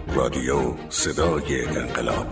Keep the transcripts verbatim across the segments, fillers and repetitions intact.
رادیو صدای انقلاب.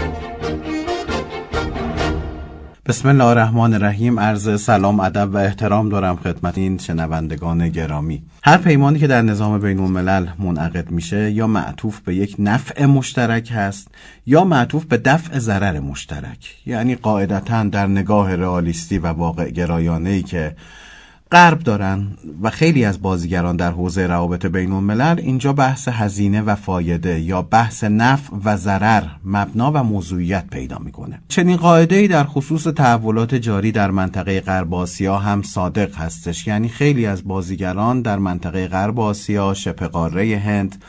بسم الله الرحمن الرحیم. عرض سلام، ادب و احترام دارم خدمت این شنوندگان گرامی. هر پیمانی که در نظام بین الملل منعقد میشه یا معطوف به یک نفع مشترک هست یا معطوف به دفع ضرر مشترک. یعنی قاعدتاً در نگاه رئالیستی و واقع گرایانه‌ای که غرب دارن و خیلی از بازیگران در حوزه روابط بین الملل، اینجا بحث هزینه و فایده یا بحث نفع و ضرر مبنا و موضوعیت پیدا میکنه. چنین قاعده‌ای در خصوص تحولات جاری در منطقه غرب آسیا هم صادق هستش. یعنی خیلی از بازیگران در منطقه غرب آسیا، شبه قاره هند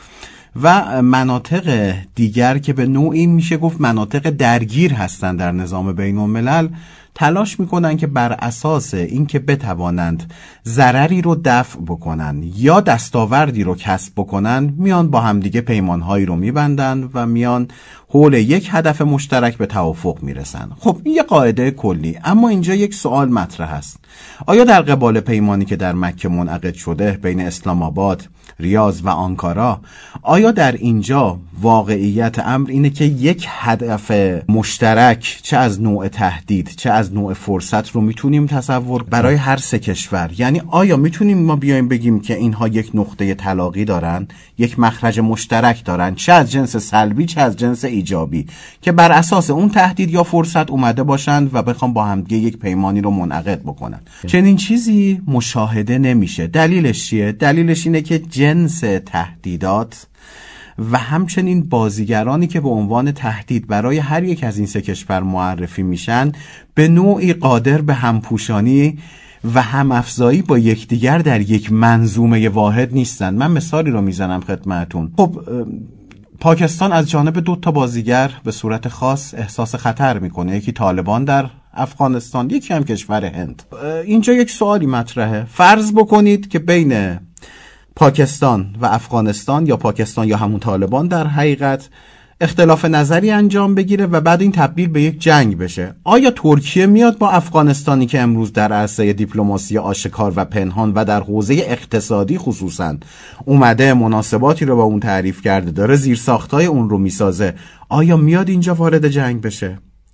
و مناطق دیگر که به نوعی میشه گفت مناطق درگیر هستند در نظام بین الملل، تلاش میکنن که بر اساس اینکه بتوانند ضرری رو دفع بکنن یا دستاوردی رو کسب بکنن، میان با همدیگه پیمانهایی رو میبندن و میان حول یک هدف مشترک به توافق میرسن. خب این یه قاعده کلی، اما اینجا یک سوال مطرح است. آیا در قبال پیمانی که در مکه منعقد شده بین اسلام آباد، ریاض و آنکارا، آیا در اینجا واقعیت امر اینه که یک هدف مشترک چه از نوع تهدید چه از نوع فرصت رو میتونیم تصور برای هر سه کشور؟ یعنی آیا میتونیم ما بیایم بگیم که اینها یک نقطه تلاقی دارن، یک مخرج مشترک دارن، چه از جنس سلبی چه از جنس ایجابی، که بر اساس اون تهدید یا فرصت اومده باشند و بخوام با هم دیگه یک پیمانی رو منعقد بکنن؟ چنین چیزی مشاهده نمیشه. دلیلش چیه؟ دلیلش اینه که جنس تهدیدات و همچنین بازیگرانی که به عنوان تهدید برای هر یک از این سه کشور معرفی میشن به نوعی قادر به همپوشانی و همافزایی با یکدیگر در یک منظومه واحد نیستن. من مثالی رو میزنم خدمتون. خب پاکستان از جانب دو تا بازیگر به صورت خاص احساس خطر میکنه، یکی طالبان در افغانستان، یکی هم کشور هند. اینجا یک سوالی مطرحه. فرض بکنید که بین پاکستان و افغانستان یا پاکستان یا همون طالبان در حقیقت اختلاف نظری انجام بگیره و بعد این تبدیل به یک جنگ بشه. آیا ترکیه میاد با افغانستانی که امروز در عرصه دیپلماسی آشکار و پنهان و در حوزه اقتصادی خصوصا اومده مناسباتی رو با اون تعریف کرده، داره زیرساختای اون رو میسازه، آیا میاد اینجا وارد جنگ بشه؟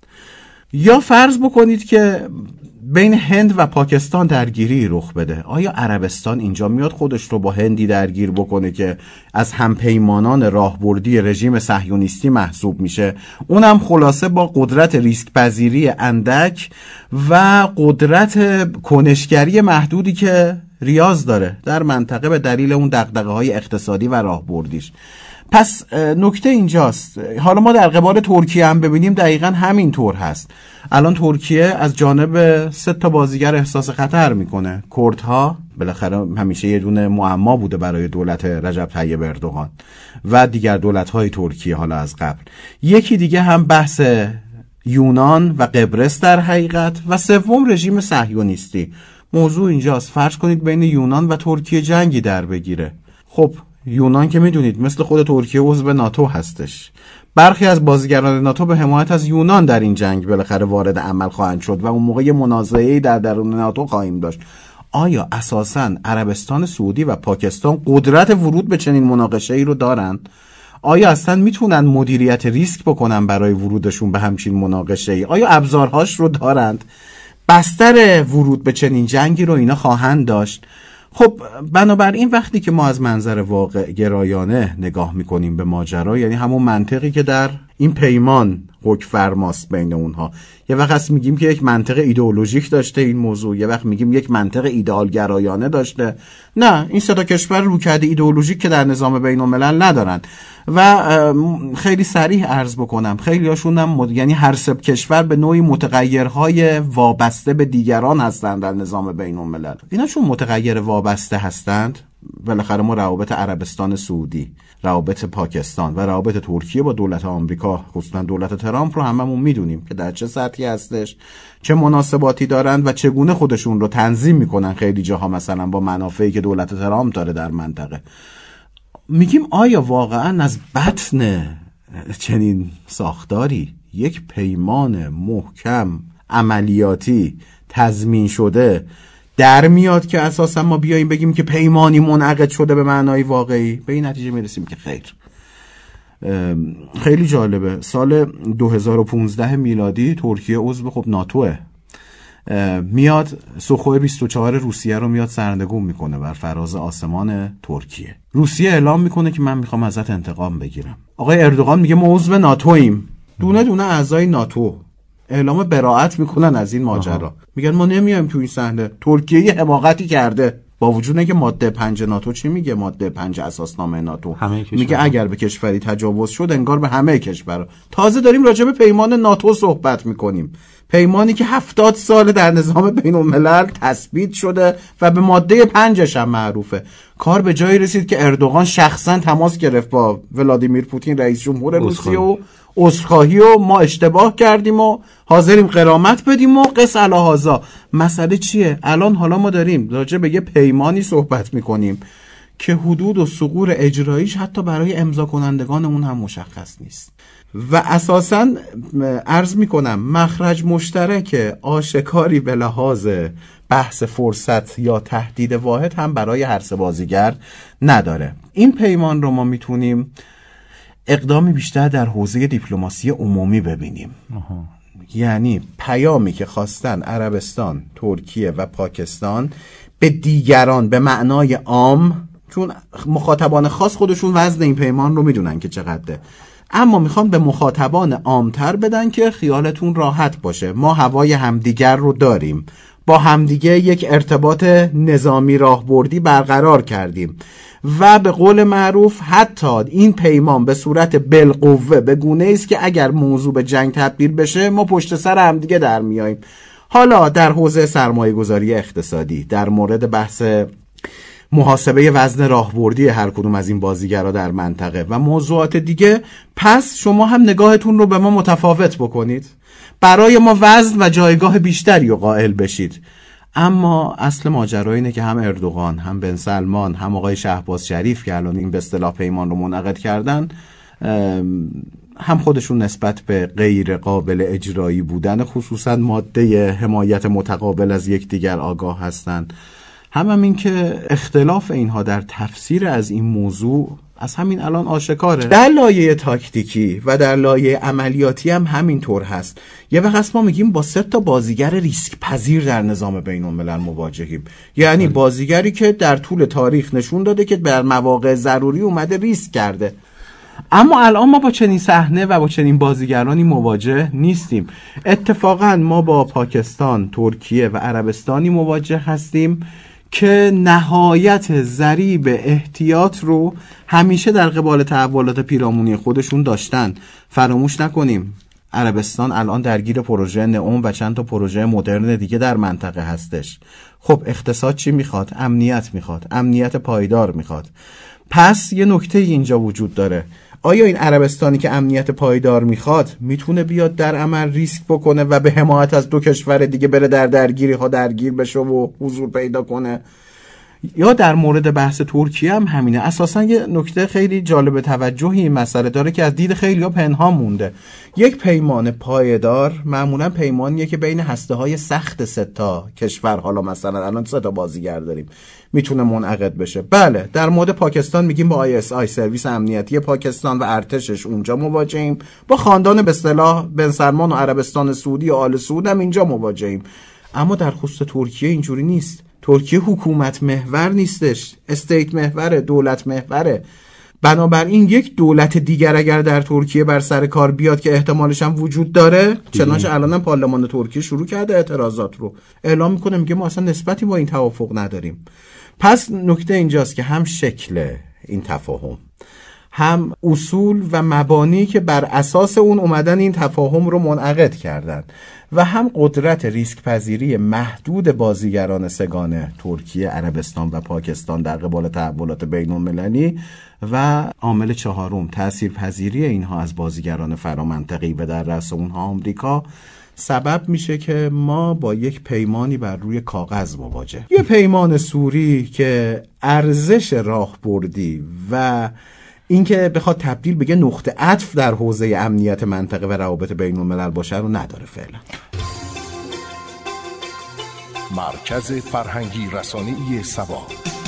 یا فرض بکنید که بین هند و پاکستان درگیری رخ بده، آیا عربستان اینجا میاد خودش رو با هندی درگیر بکنه که از همپیمانان راهبردی رژیم صهیونیستی محسوب میشه، اونم خلاصه با قدرت ریسک پذیری اندک و قدرت کنشگری محدودی که ریاض داره در منطقه به دلیل اون دغدغه‌های اقتصادی و راهبردیش؟ پس نکته اینجاست. حالا ما در قبال ترکیه هم ببینیم دقیقاً همین طور هست. الان ترکیه از جانب سه تا بازیگر احساس خطر میکنه. کردها بالاخره همیشه یه دونه معما بوده برای دولت رجب طیب اردوغان و دیگر دولت‌های ترکیه حالا از قبل. یکی دیگه هم بحث یونان و قبرس در حقیقت، و سوم رژیم صهیونیستی. موضوع اینجاست، فرض کنید بین یونان و ترکیه جنگی در بگیره. خب یونان که میدونید مثل خود ترکیه عضو ناتو هستش. برخی از بازیگران ناتو به حمایت از یونان در این جنگ بالاخره وارد عمل خواهند شد و اون موقع یه منازعه‌ای در درون ناتو خواهیم داشت. آیا اساساً عربستان سعودی و پاکستان قدرت ورود به چنین مناقشه‌ای رو دارن؟ آیا اصلا میتونن مدیریت ریسک بکنن برای ورودشون به همچین مناقشه‌ای؟ آیا ابزارهاش رو دارند؟ بستر ورود به چنین جنگی رو اینا خواهند داشت؟ خب بنابراین وقتی که ما از منظر واقع گرایانه نگاه میکنیم به ماجرا، یعنی همون منطقی که در این پیمان حکم فرماست بین اونها، یه وقت هست میگیم که یک منطق ایدئولوژیک داشته این موضوع، یه وقت میگیم یک منطق ایدئال گرایانه داشته. نه، این سه تا کشور روکرد ایدئولوژیک که در نظام بین الملل ندارن و خیلی صریح عرض بکنم خیلی هاشون هم مد... یعنی هر سه کشور به نوعی متغیرهای وابسته به دیگران هستند در نظام بین الملل. اینا چون متغیر وابسته هستند، بالاخره ما روابط عربستان سعودی، روابط پاکستان و روابط ترکیه با دولت آمریکا، خصوصا دولت ترامپ رو هممون میدونیم که در چه سطحی هستش، چه مناسباتی دارند و چگونه خودشون رو تنظیم میکنن خیلی جاها، مثلا با منافعی که دولت ترامپ داره در منطقه. میگیم آیا واقعا از بطن چنین ساختاری یک پیمان محکم عملیاتی تضمین شده در میاد که اساسا ما بیاییم بگیم که پیمانی منعقد شده به معنای واقعی؟ به این نتیجه میرسیم که خیر. خیلی جالبه. سال دو هزار و پانزده میلادی ترکیه عضو خب ناتوه، میاد سوخوی بیست و چهار روسیه رو میاد سرنگون میکنه بر فراز آسمان ترکیه. روسیه اعلام میکنه که من میخوام ازت انتقام بگیرم. آقای اردوغان میگه ما عضو ناتویم. دونه دونه اعضای ناتو اعلام براءت میکنن از این ماجرا. میگن ما نمیایم تو این صحنه. ترکیه یه حماقتی کرده، با وجود اینکه ماده پنج ناتو چی میگه؟ ماده پنج اساسنامه ناتو میگه اگر به کشوری تجاوز شد انگار به همه کشورها. تازه داریم راجع به پیمان ناتو صحبت میکنیم، پیمانی که هفتاد سال در نظام بین الملل تثبیت شده و به ماده پنجش هم معروفه. کار به جایی رسید که اردوغان شخصا تماس گرفت با ولادیمیر پوتین رئیس جمهور روسیه و عذرخواهی و ما اشتباه کردیم و حاضریم غرامت بدیم و قص الهازا. مسئله چیه؟ الان حالا ما داریم راجع به یه پیمانی صحبت میکنیم که حدود و ثغور اجراییش حتی برای امضا کنندگان اون هم مشخص نیست و اساساً عرض میکنم مخرج مشترک آشکاری به لحاظ بحث فرصت یا تهدید واحد هم برای هر سه بازیگر نداره. این پیمان رو ما میتونیم اقدامی بیشتر در حوزه دیپلماسی عمومی ببینیم. آها. یعنی پیامی که خواستن عربستان، ترکیه و پاکستان به دیگران به معنای عام، چون مخاطبان خاص خودشون وزن این پیمان رو میدونن که چقدره، اما میخوان به مخاطبان عامتر بدن که خیالتون راحت باشه، ما هوای همدیگر رو داریم، با همدیگه یک ارتباط نظامی راهبردی برقرار کردیم و به قول معروف حتی این پیمان به صورت بالقوه به گونه است که اگر موضوع به جنگ تبدیل بشه ما پشت سر همدیگه در میاییم. حالا در حوزه سرمایه گذاری اقتصادی، در مورد بحث محاسبه وزن راهبردی هر کدوم از این بازیگرا در منطقه و موضوعات دیگه، پس شما هم نگاهتون رو به ما متفاوت بکنید، برای ما وزن و جایگاه بیشتری رو قائل بشید. اما اصل ماجرا اینه که هم اردوغان، هم بن سلمان، هم آقای شهباز شریف که الان این به اصطلاح پیمان رو منعقد کردن، هم خودشون نسبت به غیر قابل اجرایی بودن خصوصا ماده حمایت متقابل از یکدیگر آگاه هستند، هم هم این که اختلاف اینها در تفسیر از این موضوع از همین الان آشکاره. در لایه تاکتیکی و در لایه عملیاتی هم همین طور هست. یه وقت ما میگیم با سه تا بازیگر ریسک پذیر در نظام بین الملل مواجهیم، یعنی بازیگری که در طول تاریخ نشون داده که در مواقع ضروری اومده ریسک کرده. اما الان ما با چنین صحنه و با چنین بازیگرانی مواجه نیستیم. اتفاقا ما با پاکستان، ترکیه و عربستانی مواجه هستیم که نهایت ضریب احتیاط رو همیشه در قبال تحولات پیرامونی خودشون داشتن. فراموش نکنیم عربستان الان درگیر پروژه نئوم و چند تا پروژه مدرن دیگه در منطقه هستش. خب اقتصاد چی میخواد؟ امنیت میخواد، امنیت پایدار میخواد. پس یه نکته اینجا وجود داره، آیا این عربستانی که امنیت پایدار میخواد میتونه بیاد در عمل ریسک بکنه و به حمایت از دو کشور دیگه بره در درگیری ها درگیر بشه و حضور پیدا کنه؟ یا در مورد بحث ترکیه هم همینه. اساسا یه نکته خیلی جالب توجهی این مسئله داره که از دید خیلی ها پنهان مونده. یک پیمان پایدار معمولا پیمانیه که بین هسته های سخت سه تا کشور، حالا مثلا الان سه تا بازیگر داریم، میتونه منعقد بشه. بله در مورد پاکستان میگیم با آی اس آی سرویس امنیتی پاکستان و ارتشش اونجا مواجهیم، با خاندان به اصطلاح بن سلمان و عربستان سعودی و آل سعود هم اینجا مواجهیم. اما در خصوص ترکیه اینجوری نیست. ترکیه حکومت محور نیستش، استیت محوره، دولت محوره. بنابراین یک دولت دیگر اگر در ترکیه بر سر کار بیاد که احتمالش هم وجود داره، چنانچه الان پارلمان ترکیه شروع کرده اعتراضات رو اعلام میکنه، میگه ما اصلا نسبتی با این توافق نداریم. پس نکته اینجاست که هم شکل این تفاهم، هم اصول و مبانی که بر اساس اون اومدن این تفاهم رو منعقد کردن و هم قدرت ریسک پذیری محدود بازیگران سگانه ترکیه، عربستان و پاکستان در قبال تحولات بین المللی و عامل چهارم تأثیر پذیری اینها از بازیگران فرامنطقی و در رأس اونها آمریکا سبب میشه که ما با یک پیمانی بر روی کاغذ مواجه، یه پیمان سوری که ارزش راهبردی و اینکه بخواد تبدیل بگه نقطه عطف در حوزه امنیت منطقه و روابط بین الملل باشه رو نداره فعلا. مرکز فرهنگی رسانه‌ای سبا.